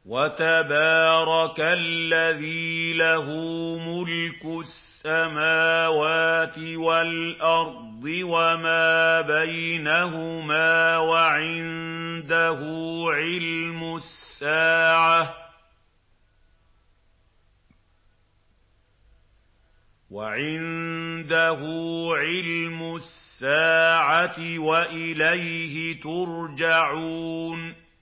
وَتَبَارَكَ الَّذِي لَهُ مُلْكُ السَّمَاوَاتِ وَالْأَرْضِ وَمَا بَيْنَهُمَا وَعِندَهُ عِلْمُ السَّاعَةِ وَإِلَيْهِ تُرْجَعُونَ